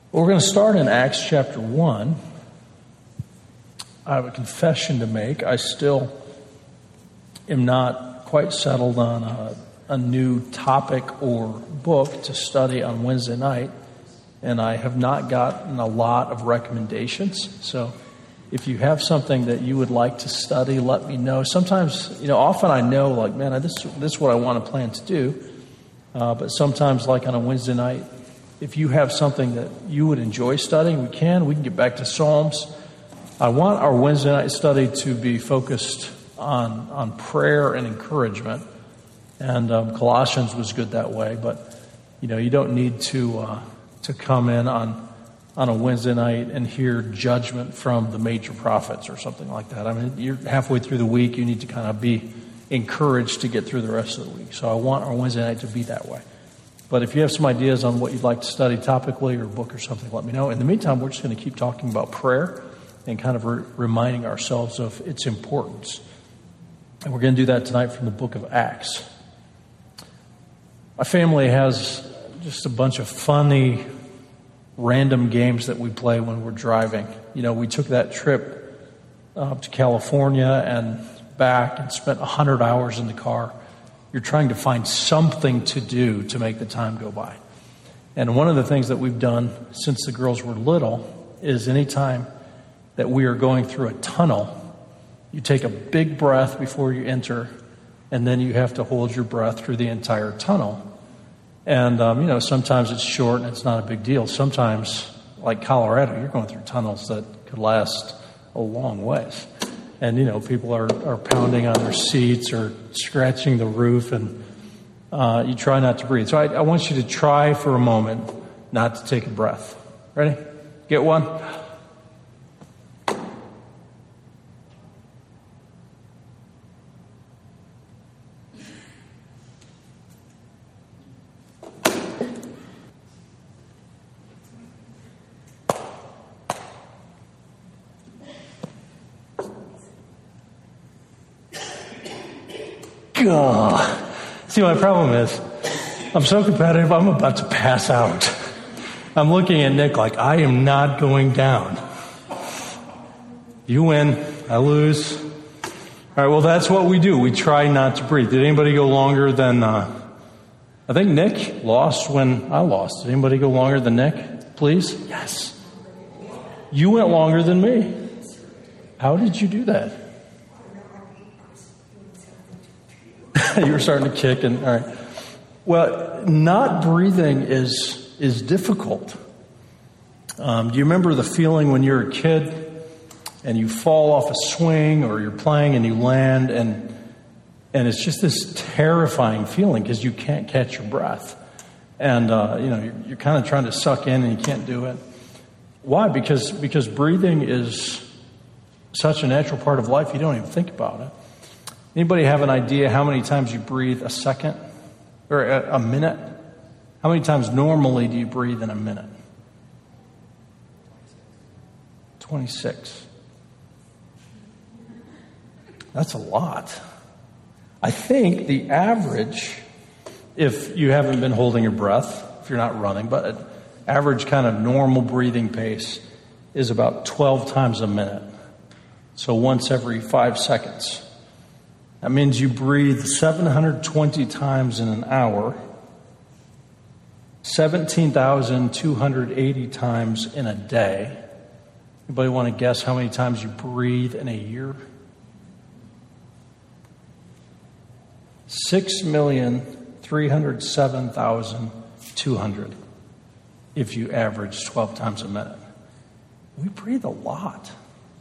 We're going to start in Acts chapter 1. I have a confession to make. I still am not quite settled on a new topic or book to study on Wednesday night, and I have not gotten a lot of recommendations. So if you have something that you would like to study, let me know. Sometimes, often I know, like, man, this is what I want to plan to do. But sometimes, like on a Wednesday night, if you have something that you would enjoy studying, we can get back to Psalms. I want our Wednesday night study to be focused on prayer and encouragement. And Colossians was good that way. But, you don't need to come in on a Wednesday night and hear judgment from the major prophets or something like that. I mean, you're halfway through the week. You need to kind of be encouraged to get through the rest of the week. So I want our Wednesday night to be that way. But if you have some ideas on what you'd like to study topically or a book or something, let me know. In the meantime, we're just going to keep talking about prayer and kind of reminding ourselves of its importance. And we're going to do that tonight from the book of Acts. My family has just a bunch of funny, random games that we play when we're driving. We took that trip to California and back and spent 100 hours in the car. You're trying to find something to do to make the time go by. And one of the things that we've done since the girls were little is anytime that we are going through a tunnel, you take a big breath before you enter, and then you have to hold your breath through the entire tunnel. And, sometimes it's short and it's not a big deal. Sometimes, like Colorado, you're going through tunnels that could last a long ways. And, people are pounding on their seats or scratching the roof, and you try not to breathe. So I want you to try for a moment not to take a breath. Ready? Get one? See, my problem is, I'm so competitive, I'm about to pass out. I'm looking at Nick like, I am not going down. You win, I lose. All right, well, that's what we do. We try not to breathe. Did anybody go longer than, I think Nick lost when I lost. Did anybody go longer than Nick, please? Yes. You went longer than me. How did you do that? You were starting to kick, and all right. Well, not breathing is difficult. Do you remember the feeling when you're a kid and you fall off a swing, or you're playing and you land, and it's just this terrifying feeling because you can't catch your breath, and you're kind of trying to suck in and you can't do it. Why? Because breathing is such a natural part of life, you don't even think about it. Anybody have an idea how many times you breathe a second or a minute? How many times normally do you breathe in a minute? 26. That's a lot. I think the average, if you haven't been holding your breath, if you're not running, but an average kind of normal breathing pace is about 12 times a minute. So once every 5 seconds. That means you breathe 720 times in an hour, 17,280 times in a day. Anybody want to guess how many times you breathe in a year? 6,307,200 if you average 12 times a minute. We breathe a lot.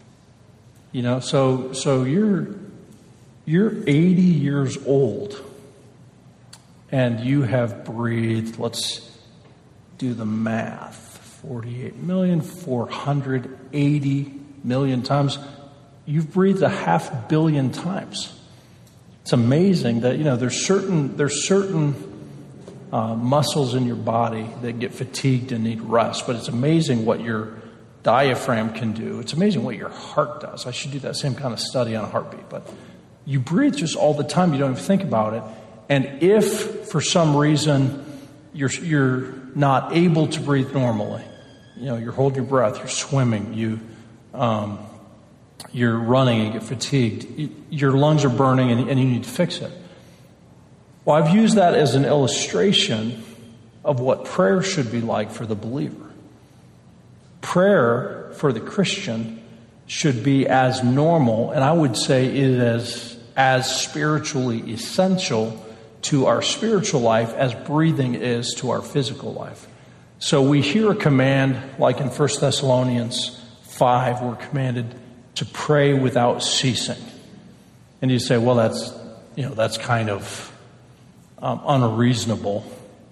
So you're 80 years old, and you have breathed, let's do the math, 48,480,000,000 times. You've breathed 500 million times. It's amazing that, there's certain muscles in your body that get fatigued and need rest, but it's amazing what your diaphragm can do. It's amazing what your heart does. I should do that same kind of study on a heartbeat, but you breathe just all the time. You don't even think about it. And if for some reason you're not able to breathe normally, you're holding your breath, you're swimming, you're running, you get fatigued, your lungs are burning, and you need to fix it. Well, I've used that as an illustration of what prayer should be like for the believer. Prayer for the Christian should be as normal, and I would say it is as spiritually essential to our spiritual life as breathing is to our physical life. So we hear a command, like in 1 Thessalonians 5, we're commanded to pray without ceasing. And you say, well, that's kind of unreasonable.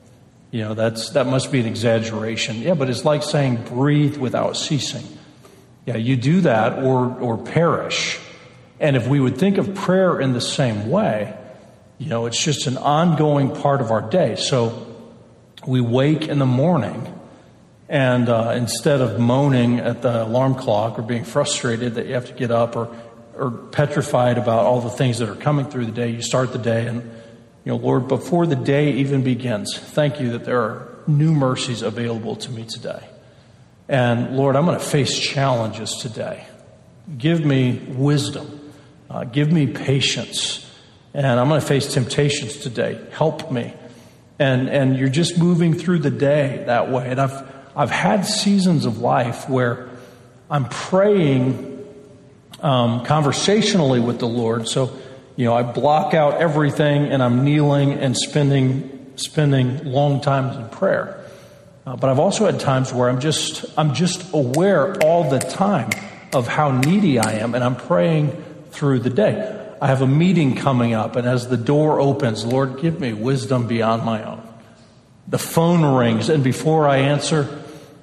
That must be an exaggeration. Yeah, but it's like saying breathe without ceasing. Yeah, you do that or perish. And if we would think of prayer in the same way, it's just an ongoing part of our day. So we wake in the morning, and instead of moaning at the alarm clock or being frustrated that you have to get up or petrified about all the things that are coming through the day, you start the day and, Lord, before the day even begins, thank you that there are new mercies available to me today. And Lord, I'm going to face challenges today. Give me wisdom. Give me patience. And I'm going to face temptations today. Help me. And you're just moving through the day that way. And I've had seasons of life where I'm praying conversationally with the Lord. So, I block out everything and I'm kneeling and spending long times in prayer. But I've also had times where I'm just aware all the time of how needy I am, and I'm praying through the day. I have a meeting coming up, and as the door opens, Lord, give me wisdom beyond my own. The phone rings, and before I answer,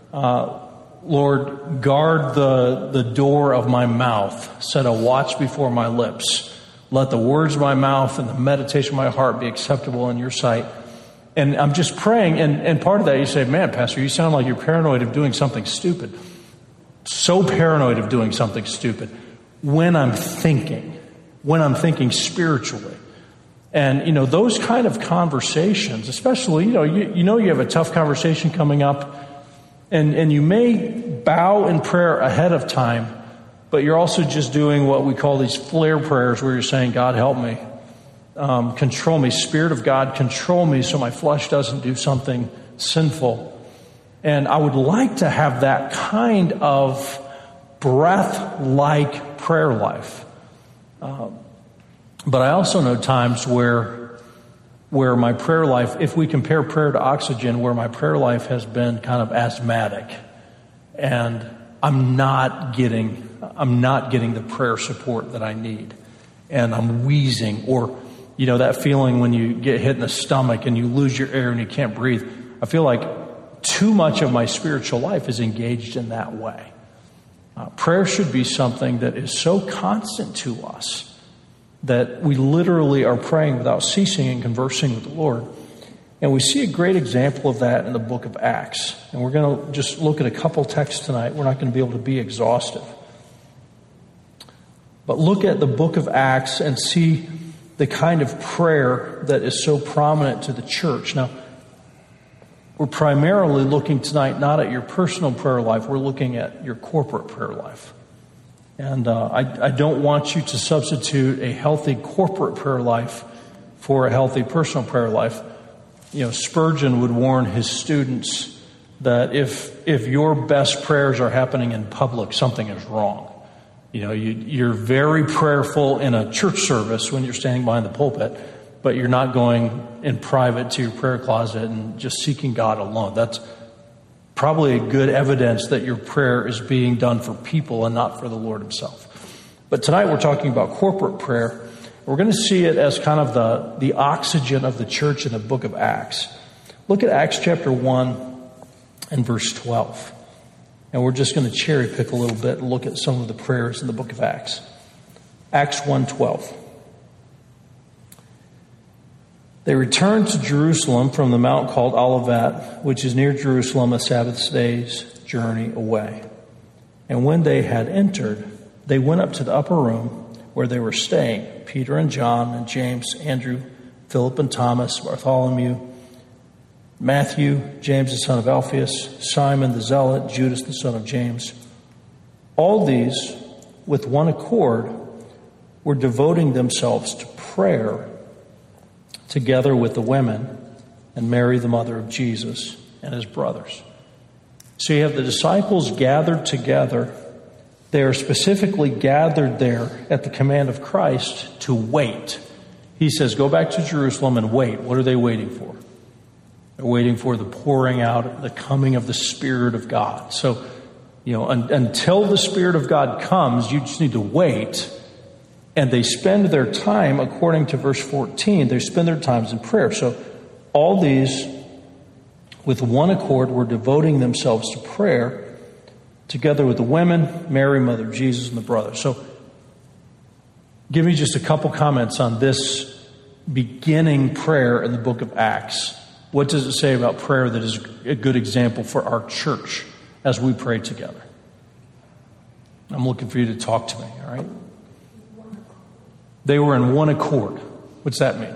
Lord, guard the door of my mouth. Set a watch before my lips. Let the words of my mouth and the meditation of my heart be acceptable in your sight. And I'm just praying, and part of that you say, man, Pastor, you sound like you're paranoid of doing something stupid. So paranoid of doing something stupid. When I'm thinking spiritually. And, those kind of conversations, especially, you have a tough conversation coming up, and you may bow in prayer ahead of time, but you're also just doing what we call these flare prayers where you're saying, God, help me. Control me. Spirit of God, control me so my flesh doesn't do something sinful. And I would like to have that kind of breath-like prayer life. But I also know times where my prayer life, if we compare prayer to oxygen, where my prayer life has been kind of asthmatic, and I'm not getting the prayer support that I need, and I'm wheezing, or that feeling when you get hit in the stomach and you lose your air and you can't breathe. I feel like too much of my spiritual life is engaged in that way. Prayer should be something that is so constant to us that we literally are praying without ceasing and conversing with the Lord. And we see a great example of that in the book of Acts. And we're going to just look at a couple texts tonight. We're not going to be able to be exhaustive. But look at the book of Acts and see the kind of prayer that is so prominent to the church. Now, we're primarily looking tonight not at your personal prayer life. We're looking at your corporate prayer life. And I don't want you to substitute a healthy corporate prayer life for a healthy personal prayer life. Spurgeon would warn his students that if your best prayers are happening in public, something is wrong. You're very prayerful in a church service when you're standing behind the pulpit, but you're not going in private to your prayer closet and just seeking God alone. That's probably a good evidence that your prayer is being done for people and not for the Lord himself. But tonight we're talking about corporate prayer. We're going to see it as kind of the oxygen of the church in the book of Acts. Look at Acts chapter 1 and verse 12. And we're just going to cherry pick a little bit and look at some of the prayers in the book of Acts. Acts 1:12. They returned to Jerusalem from the mount called Olivet, which is near Jerusalem, a Sabbath day's journey away. And when they had entered, they went up to the upper room where they were staying, Peter and John and James, Andrew, Philip and Thomas, Bartholomew, Matthew, James the son of Alphaeus, Simon the Zealot, Judas the son of James. All these, with one accord, were devoting themselves to prayer together with the women and Mary, the mother of Jesus, and his brothers. So you have the disciples gathered together. They are specifically gathered there at the command of Christ to wait. He says, go back to Jerusalem and wait. What are they waiting for? They're waiting for the pouring out, the coming of the Spirit of God. So, until the Spirit of God comes, you just need to wait. And they spend their time, according to verse 14, they spend their times in prayer. So all these, with one accord, were devoting themselves to prayer, together with the women, Mary, mother of Jesus, and the brothers. So give me just a couple comments on this beginning prayer in the book of Acts. What does it say about prayer that is a good example for our church as we pray together? I'm looking for you to talk to me, all right? They were in one accord. What's that mean?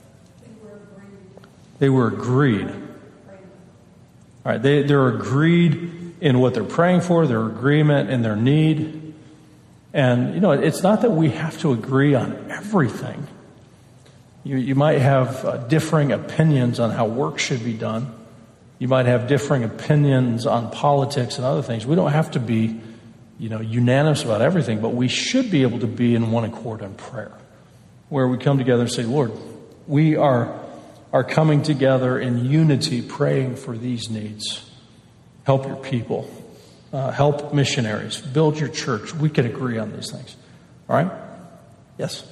They were agreed. All right, they're agreed in what they're praying for, their agreement in their need. And, it's not that we have to agree on everything. You might have differing opinions on how work should be done. You might have differing opinions on politics and other things. We don't have to be, unanimous about everything, but we should be able to be in one accord in prayer, where we come together and say, Lord, we are coming together in unity, praying for these needs. Help your people. Help missionaries. Build your church. We can agree on these things. All right? Yes?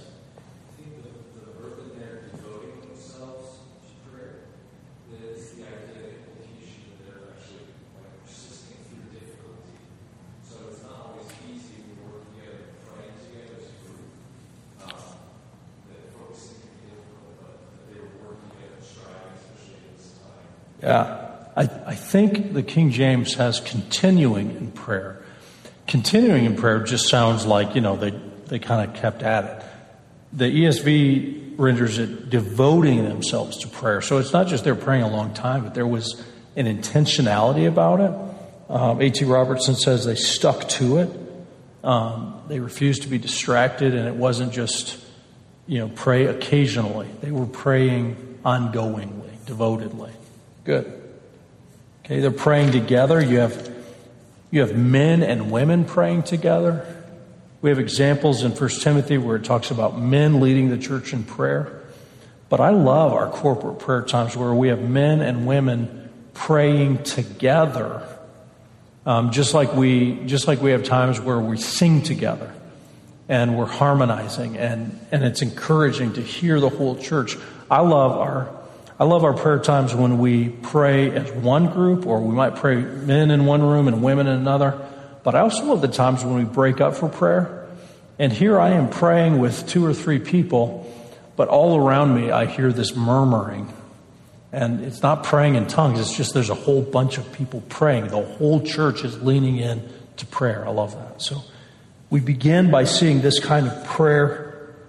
Yeah, I think the King James has continuing in prayer. Continuing in prayer just sounds like, they kind of kept at it. The ESV renders it devoting themselves to prayer. So it's not just they're praying a long time, but there was an intentionality about it. A.T. Robertson says they stuck to it. They refused to be distracted, and it wasn't just, pray occasionally. They were praying ongoingly, devotedly. Good. Okay, they're praying together. You have men and women praying together. We have examples in 1 Timothy where it talks about men leading the church in prayer. But I love our corporate prayer times where we have men and women praying together. Just like we have times where we sing together and we're harmonizing, and it's encouraging to hear the whole church. I love our prayer times when we pray as one group, or we might pray men in one room and women in another. But I also love the times when we break up for prayer. And here I am praying with 2 or 3 people, but all around me I hear this murmuring. And it's not praying in tongues, it's just there's a whole bunch of people praying. The whole church is leaning in to prayer. I love that. So we begin by seeing this kind of prayer.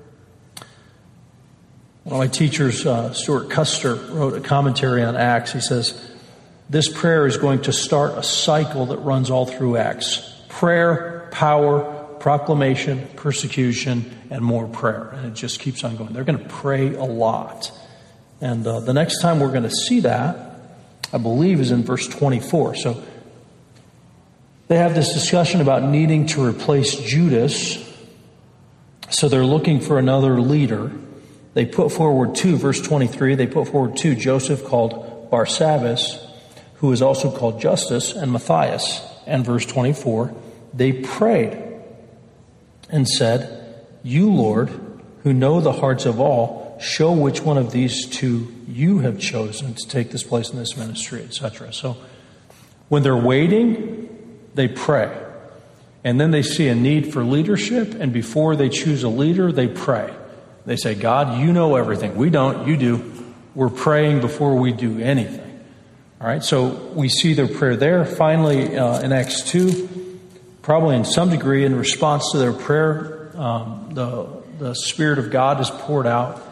One of my teachers, Stuart Custer, wrote a commentary on Acts. He says, this prayer is going to start a cycle that runs all through Acts. Prayer, power, proclamation, persecution, and more prayer. And it just keeps on going. They're going to pray a lot. And the next time we're going to see that, I believe, is in verse 24. So they have this discussion about needing to replace Judas. So they're looking for another leader. They put forward 2, verse 23, they put forward 2, Joseph called Barsabbas, who is also called Justus, and Matthias. And verse 24, they prayed and said, you, Lord, who know the hearts of all, show which one of these 2 you have chosen to take this place in this ministry, etc. So when they're waiting, they pray. And then they see a need for leadership, and before they choose a leader, they pray. They say, God, you know everything. We don't, you do. We're praying before we do anything. All right, so we see their prayer there. Finally, in Acts 2, probably in some degree in response to their prayer, the Spirit of God is poured out.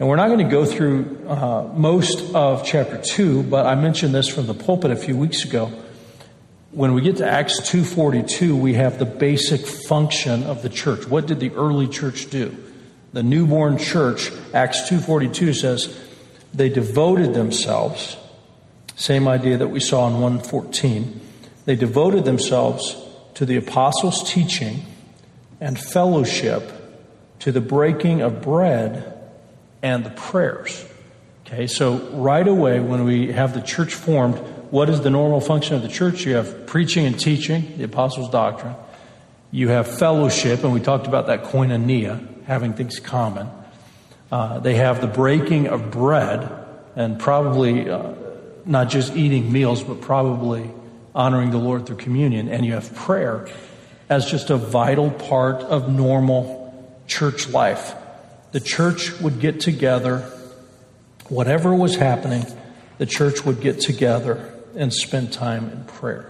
And we're not going to go through most of chapter 2, but I mentioned this from the pulpit a few weeks ago. When we get to Acts 2:42, we have the basic function of the church. What did the early church do? The newborn church, Acts 2:42 says, they devoted themselves, same idea that we saw in 1:14, they devoted themselves to the apostles' teaching and fellowship, to the breaking of bread and the prayers. Okay, so right away when we have the church formed, what is the normal function of the church? You have preaching and teaching, the apostles' doctrine. You have fellowship, and we talked about that koinonia, having things common. They have the breaking of bread, and probably not just eating meals, but probably honoring the Lord through communion. And you have prayer as just a vital part of normal church life. The church would get together, whatever was happening, the church would get together and spend time in prayer.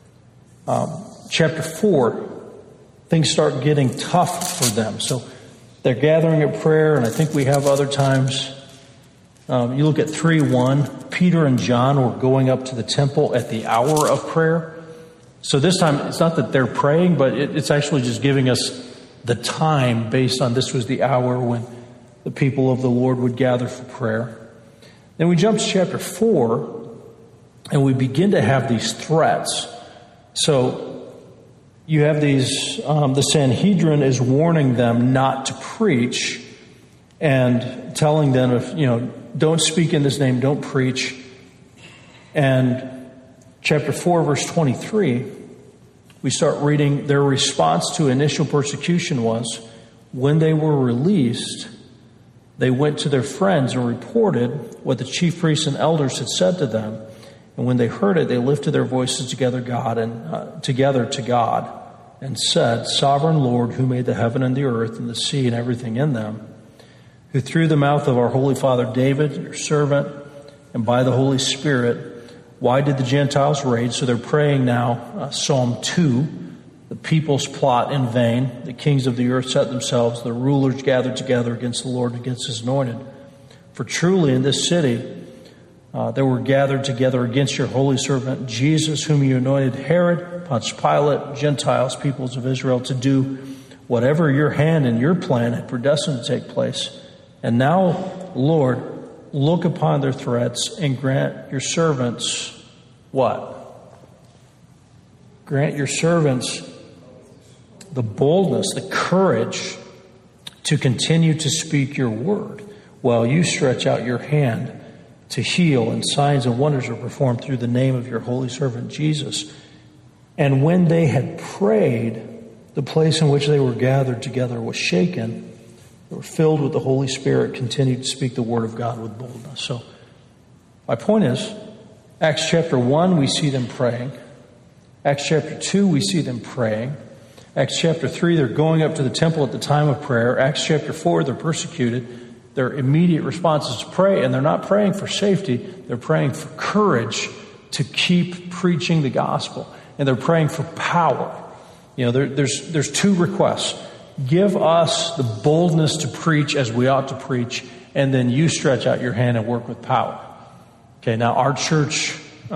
Chapter 4, things start getting tough for them. So they're gathering at prayer, and I think we have other times. You look at 3:1, Peter and John were going up to the temple at the hour of prayer. So this time, it's not that they're praying, but it's actually just giving us the time based on this was the hour when the people of the Lord would gather for prayer. Then we jump to chapter 4, and we begin to have these threats. So you have these, the Sanhedrin is warning them not to preach and telling them, don't speak in this name, don't preach. And chapter 4, verse 23, we start reading their response to initial persecution was, when they were released, they went to their friends and reported what the chief priests and elders had said to them. And when they heard it, they lifted their voices together to God and said, Sovereign Lord, who made the heaven and the earth and the sea and everything in them, who through the mouth of our holy father David, your servant, and by the Holy Spirit, why did the Gentiles rage? So they're praying now, Psalm 2, the peoples plot in vain. The kings of the earth set themselves. The rulers gathered together against the Lord and against his anointed. For truly in this city they were gathered together against your holy servant Jesus, whom you anointed, Herod, Pontius Pilate, Gentiles, peoples of Israel, to do whatever your hand and your plan had predestined to take place. And now, Lord, look upon their threats and grant your servants what? Grant your servants the boldness, the courage to continue to speak your word while you stretch out your hand to heal, and signs and wonders are performed through the name of your holy servant Jesus. And when they had prayed, the place in which they were gathered together was shaken. They were filled with the Holy Spirit, continued to speak the word of God with boldness. So my point is, Acts chapter 1, we see them praying. Acts chapter 2, we see them praying. Acts chapter 3, they're going up to the temple at the time of prayer. Acts chapter 4, they're persecuted. Their immediate response is to pray, and they're not praying for safety. They're praying for courage to keep preaching the gospel. And they're praying for power. There's two requests. Give us the boldness to preach as we ought to preach, and then you stretch out your hand and work with power. Okay, now our church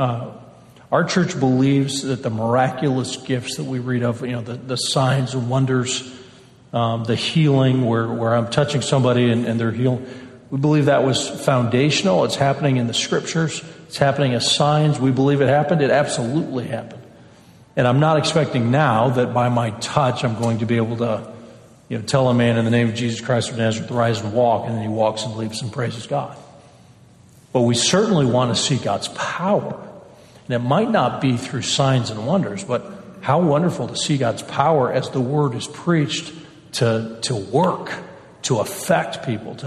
believes that the miraculous gifts that we read of, the signs and wonders, the healing where I'm touching somebody and they're healed, we believe that was foundational. It's happening in the scriptures. It's happening as signs. We believe it happened. It absolutely happened. And I'm not expecting now that by my touch I'm going to be able to tell a man in the name of Jesus Christ of Nazareth, rise and walk, and then he walks and leaps and praises God. But we certainly want to see God's power. And it might not be through signs and wonders, but how wonderful to see God's power as the word is preached to work, to affect people,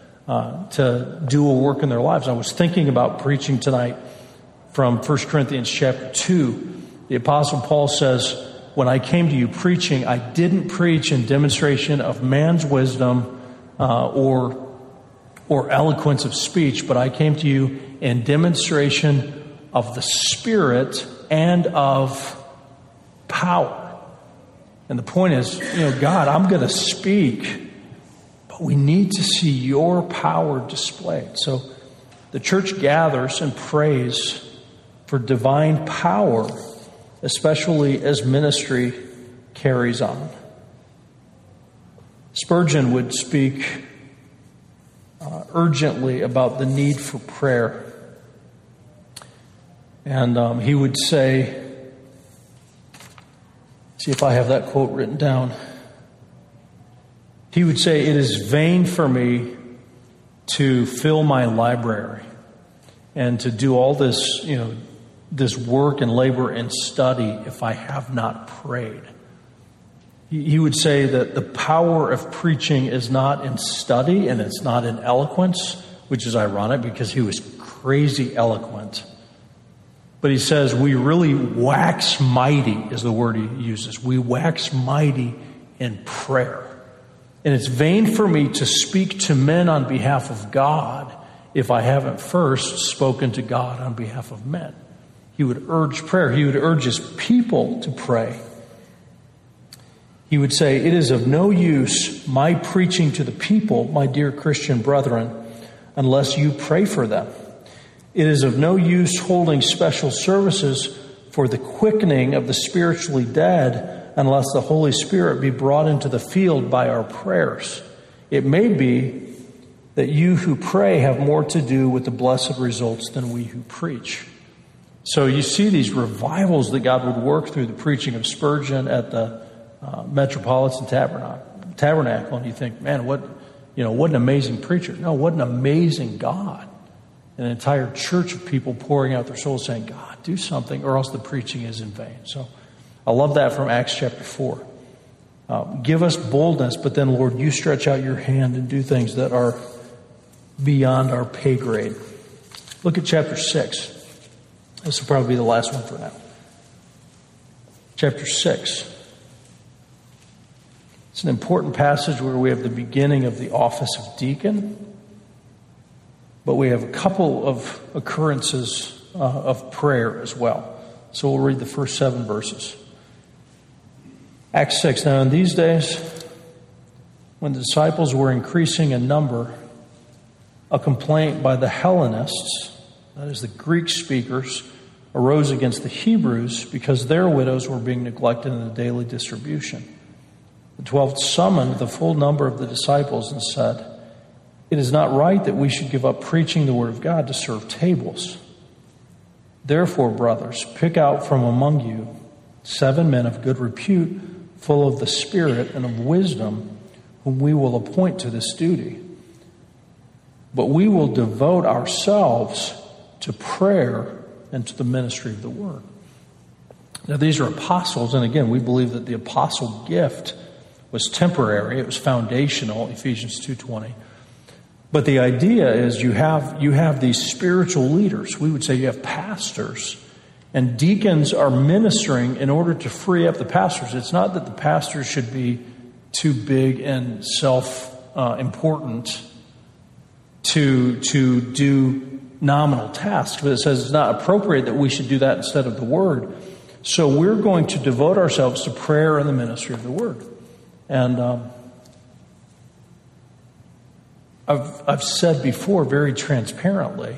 to do a work in their lives. I was thinking about preaching tonight from 1 Corinthians chapter 2. The Apostle Paul says, when I came to you preaching, I didn't preach in demonstration of man's wisdom or eloquence of speech, but I came to you in demonstration of the Spirit and of power. And the point is, God, I'm going to speak, but We need to see your power displayed. So the church gathers and prays for divine power, especially as ministry carries on. Spurgeon would speak urgently about the need for prayer. And he would say, see if I have that quote written down. He would say, "It is vain for me to fill my library and to do all this, this work and labor and study if I have not prayed." He would say that the power of preaching is not in study and it's not in eloquence, which is ironic because he was crazy eloquent. But he says we really wax mighty, is the word he uses. We wax mighty in prayer. And it's vain for me to speak to men on behalf of God if I haven't first spoken to God on behalf of men. He would urge prayer. He would urge his people to pray. He would say, "It is of no use my preaching to the people, my dear Christian brethren, unless you pray for them. It is of no use holding special services for the quickening of the spiritually dead unless the Holy Spirit be brought into the field by our prayers. It may be that you who pray have more to do with the blessed results than we who preach." So you see these revivals that God would work through the preaching of Spurgeon at the Metropolitan Tabernacle, and you think, man, what an amazing preacher. No, what an amazing God. An entire church of people pouring out their souls saying, God, do something, or else the preaching is in vain. So I love that from Acts chapter 4. Give us boldness, but then, Lord, you stretch out your hand and do things that are beyond our pay grade. Look at chapter 6. This will probably be the last one for now. Chapter 6. It's an important passage where we have the beginning of the office of deacon, but we have a couple of occurrences of prayer as well. So we'll read the first 7 verses. Acts 6. Now in these days, when the disciples were increasing in number, a complaint by the Hellenists, that is the Greek speakers, arose against the Hebrews because their widows were being neglected in the daily distribution. The 12 summoned the full number of the disciples and said, "It is not right that we should give up preaching the word of God to serve tables. Therefore, brothers, pick out from among you 7 men of good repute, full of the Spirit and of wisdom, whom we will appoint to this duty. But we will devote ourselves to prayer and to the ministry of the word." Now, these are apostles, and again, we believe that the apostle gift was temporary. It was foundational, Ephesians 2:20. But the idea is you have these spiritual leaders. We would say you have pastors. And deacons are ministering in order to free up the pastors. It's not that the pastors should be too big and self-important to do nominal tasks. But it says it's not appropriate that we should do that instead of the word. So we're going to devote ourselves to prayer and the ministry of the word. And I've said before very transparently,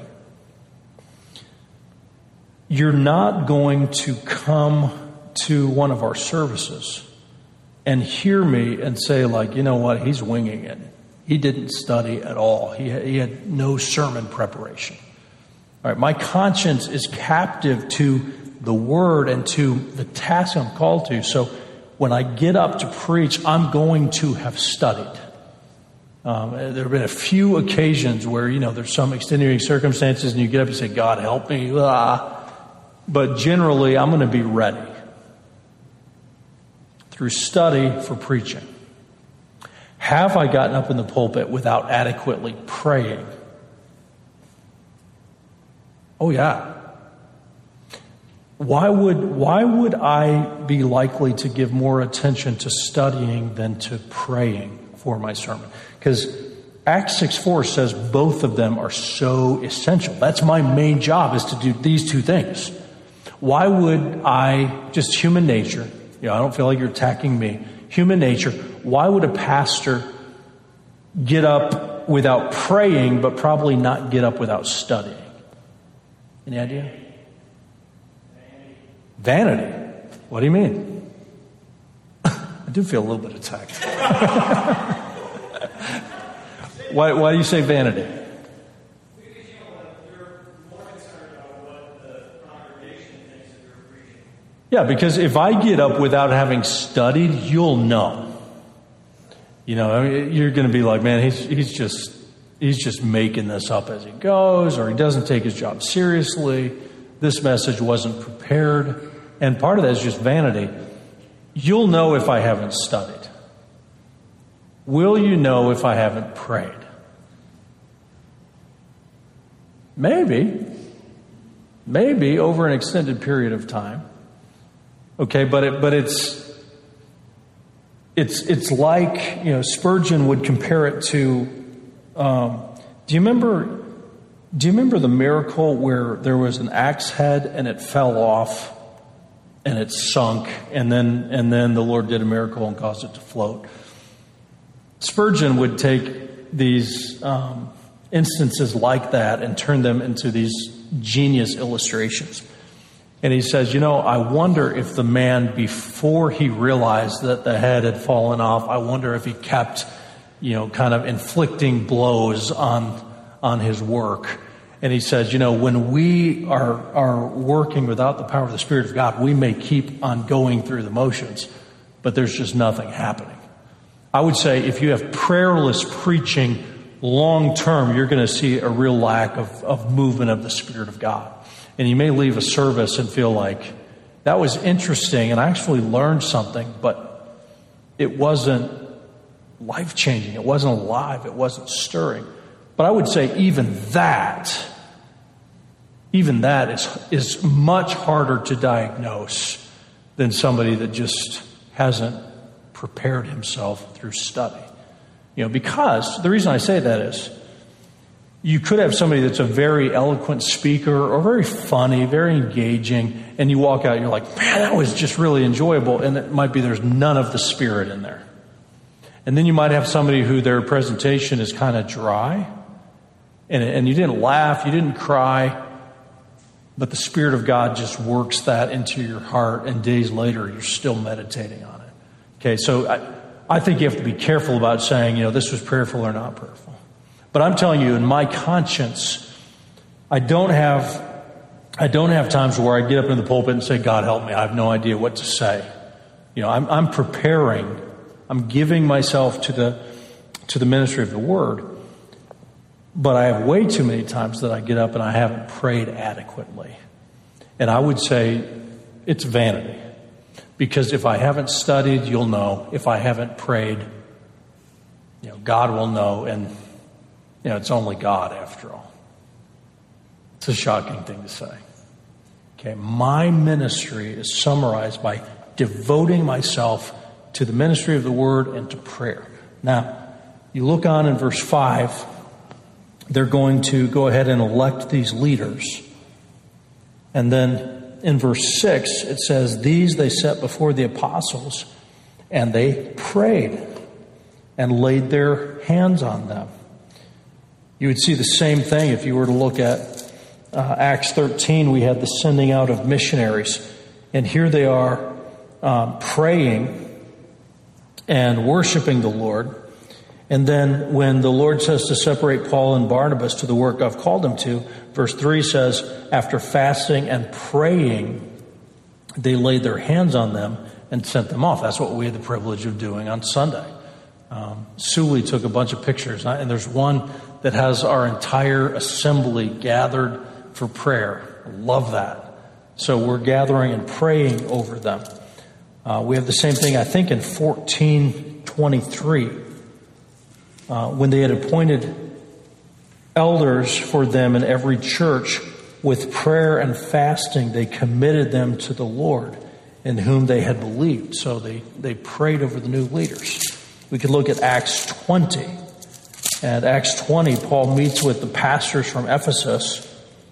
you're not going to come to one of our services and hear me and say, like, you know what, he's winging it. He didn't study at all. He had no sermon preparation. All right, my conscience is captive to the word and to the task I'm called to. So when I get up to preach, I'm going to have studied. There have been a few occasions where, there's some extenuating circumstances and you get up and say, God, help me. But generally, I'm going to be ready through study for preaching. Have I gotten up in the pulpit without adequately praying? Oh, yeah. Why would I be likely to give more attention to studying than to praying for my sermon? Because Acts 6:4 says both of them are so essential. That's my main job, is to do these two things. Why would I, just human nature, I don't feel like you're attacking me, human nature, why would a pastor get up without praying, but probably not get up without studying. Any idea? Vanity. What do you mean? I do feel a little bit attacked. Why do you say vanity? Because you're more concerned about what the congregation thinks of your preaching. Yeah, because if I get up without having studied, you'll know. You know, I mean, you're going to be like, man, he's just making this up as he goes, or he doesn't take his job seriously. This message wasn't prepared. And part of that is just vanity. You'll know if I haven't studied. Will you know if I haven't prayed? Maybe over an extended period of time. Okay, but it's like, you know, Spurgeon would compare it to. Do you remember the miracle where there was an axe head and it fell off and it sunk, and then the Lord did a miracle and caused it to float? Spurgeon would take these instances like that and turn them into these genius illustrations. And he says, you know, I wonder if the man, before he realized that the head had fallen off, I wonder if he kept, you know, kind of inflicting blows on his work. And he says, you know, when we are working without the power of the Spirit of God, we may keep on going through the motions, but there's just nothing happening. I would say if you have prayerless preaching long term, you're going to see a real lack of movement of the Spirit of God. And you may leave a service and feel like, that was interesting and I actually learned something, but it wasn't life-changing. It wasn't alive. It wasn't stirring. But I would say even that is much harder to diagnose than somebody that just hasn't prepared himself through study. You know, because the reason I say that is, you could have somebody that's a very eloquent speaker or very funny, very engaging, and you walk out and you're like, man, that was just really enjoyable. And it might be there's none of the Spirit in there. And then you might have somebody who their presentation is kind of dry, and you didn't laugh, you didn't cry, but the Spirit of God just works that into your heart, and days later you're still meditating on it. Okay, so I think you have to be careful about saying, you know, this was prayerful or not prayerful. But I'm telling you, in my conscience, I don't have times where I get up in the pulpit and say, God help me, I have no idea what to say. You know, I'm preparing, I'm giving myself to the ministry of the Word. But I have way too many times that I get up and I haven't prayed adequately. And I would say it's vanity. Because if I haven't studied, you'll know. If I haven't prayed, you know, God will know. And, you know, it's only God after all. It's a shocking thing to say. Okay, my ministry is summarized by devoting myself to the ministry of the Word and to prayer. Now, you look on in verse 5, they're going to go ahead and elect these leaders. And then in verse 6, it says, these they set before the apostles, and they prayed and laid their hands on them. You would see the same thing if you were to look at Acts 13. We had the sending out of missionaries. And here they are praying and worshiping the Lord. And then when the Lord says to separate Paul and Barnabas to the work I've called them to, verse 3 says, after fasting and praying, they laid their hands on them and sent them off. That's what we had the privilege of doing on Sunday. Sully took a bunch of pictures, and there's one that has our entire assembly gathered for prayer. I love that. So we're gathering and praying over them. We have the same thing, I think, in 14:23. When they had appointed elders for them in every church, with prayer and fasting, they committed them to the Lord in whom they had believed. So they prayed over the new leaders. We could look at Acts 20. At Acts 20, Paul meets with the pastors from Ephesus.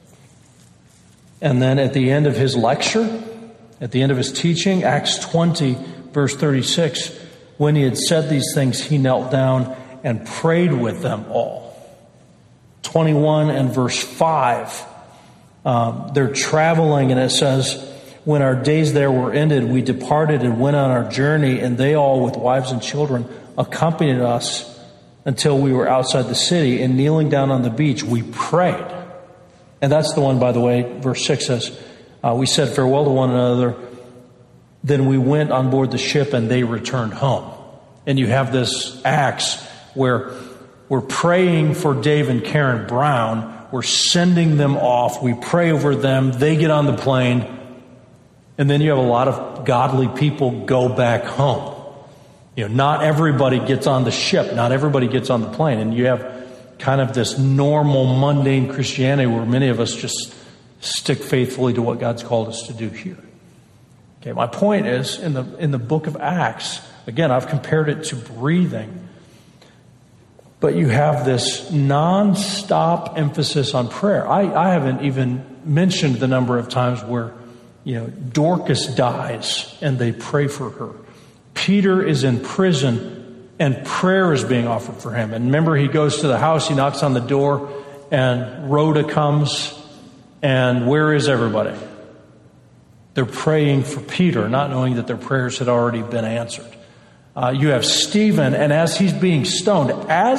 And then at the end of his lecture, at the end of his teaching, Acts 20, verse 36, when he had said these things, he knelt down and prayed with them all. 21 and verse 5, they're traveling, and it says, when our days there were ended, we departed and went on our journey, and they all with wives and children accompanied us until we were outside the city, and kneeling down on the beach, we prayed. And that's the one, by the way, verse 6 says, we said farewell to one another, then we went on board the ship and they returned home. And you have this Acts where we're praying for Dave and Karen Brown, we're sending them off, we pray over them, they get on the plane, and then you have a lot of godly people go back home. Not everybody gets on the ship. Not everybody gets on the plane. And you have kind of this normal, mundane Christianity where many of us just stick faithfully to what God's called us to do here. Okay, my point is, in the book of Acts, again, I've compared it to breathing. But you have this non-stop emphasis on prayer. I haven't even mentioned the number of times where Dorcas dies and they pray for her. Peter is in prison and prayer is being offered for him. And remember, he goes to the house, he knocks on the door, and Rhoda comes, and where is everybody? They're praying for Peter, not knowing that their prayers had already been answered. You have Stephen, and as he's being stoned,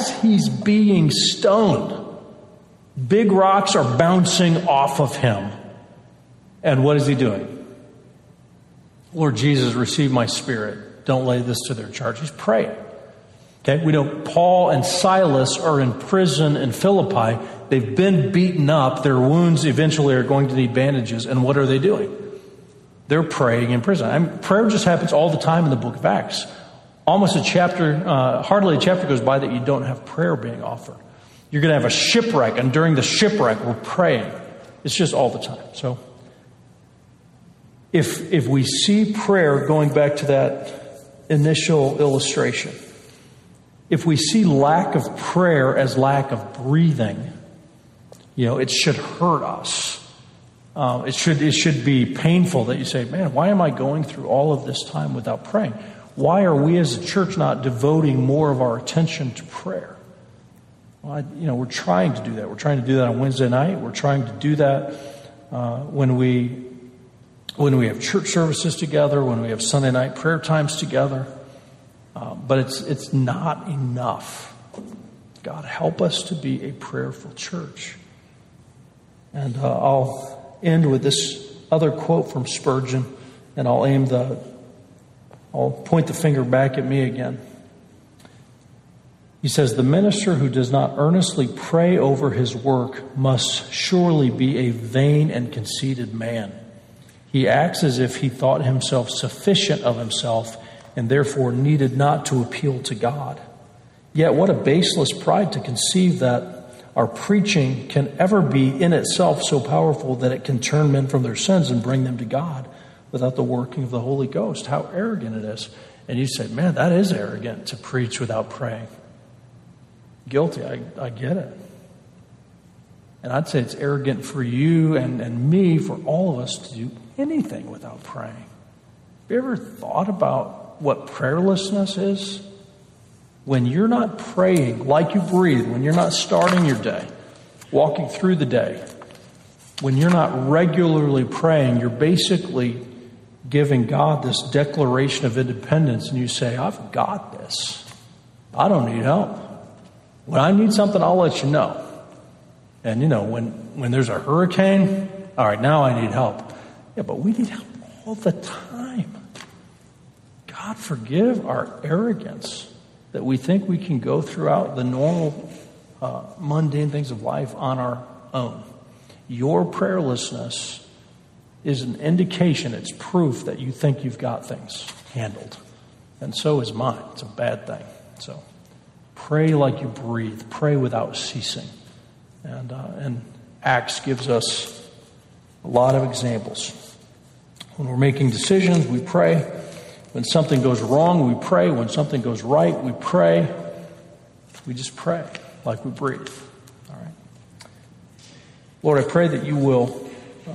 big rocks are bouncing off of him. And what is he doing? Lord Jesus, receive my spirit. Don't lay this to their charge. He's praying. Okay, we know Paul and Silas are in prison in Philippi. They've been beaten up. Their wounds eventually are going to need bandages. And what are they doing? They're praying in prison. Prayer just happens all the time in the book of Acts. Almost hardly a chapter goes by that you don't have prayer being offered. You're going to have a shipwreck, and during the shipwreck, we're praying. It's just all the time. So, if we see prayer, going back to that initial illustration, if we see lack of prayer as lack of breathing, it should hurt us. It should be painful that you say, man, why am I going through all of this time without praying? Why are we as a church not devoting more of our attention to prayer? Well, we're trying to do that. We're trying to do that on Wednesday night. We're trying to do that when we have church services together, when we have Sunday night prayer times together. But it's not enough. God, help us to be a prayerful church. And I'll end with this other quote from Spurgeon, and I'll point the finger back at me again. He says, the minister who does not earnestly pray over his work must surely be a vain and conceited man. He acts as if he thought himself sufficient of himself and therefore needed not to appeal to God. Yet what a baseless pride to conceive that our preaching can ever be in itself so powerful that it can turn men from their sins and bring them to God without the working of the Holy Ghost. How arrogant it is. And you say, man, that is arrogant to preach without praying. Guilty, I get it. And I'd say it's arrogant for you and me, for all of us, to do anything without praying. Have you ever thought about what prayerlessness is? When you're not praying like you breathe, when you're not starting your day, walking through the day, when you're not regularly praying, you're basically giving God this declaration of independence, and you say, I've got this. I don't need help. When I need something, I'll let you know. And when there's a hurricane, all right, now I need help. Yeah, but we need help all the time. God forgive our arrogance that we think we can go throughout the normal, mundane things of life on our own. Your prayerlessness is an indication, it's proof that you think you've got things handled. And so is mine. It's a bad thing. So pray like you breathe. Pray without ceasing. And Acts gives us a lot of examples. When we're making decisions, we pray. When something goes wrong, we pray. When something goes right, we pray. We just pray like we breathe. All right. Lord, I pray that you will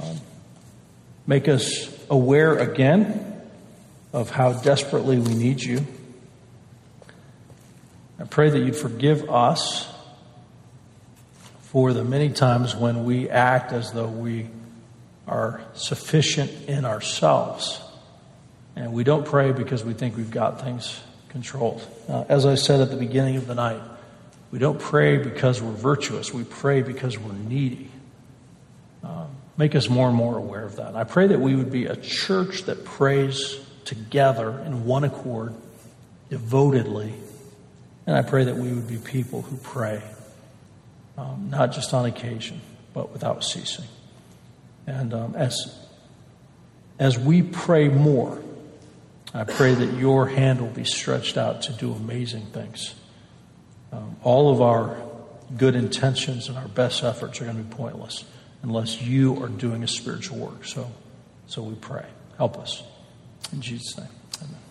make us aware again of how desperately we need you. I pray that you'd forgive us for the many times when we act as though we are sufficient in ourselves. And we don't pray because we think we've got things controlled. As I said at the beginning of the night, we don't pray because we're virtuous. We pray because we're needy. Make us more and more aware of that. And I pray that we would be a church that prays together in one accord, devotedly. And I pray that we would be people who pray, not just on occasion, but without ceasing. And as we pray more, I pray that your hand will be stretched out to do amazing things. All of our good intentions and our best efforts are going to be pointless unless you are doing a spiritual work. So we pray. Help us. In Jesus' name, amen.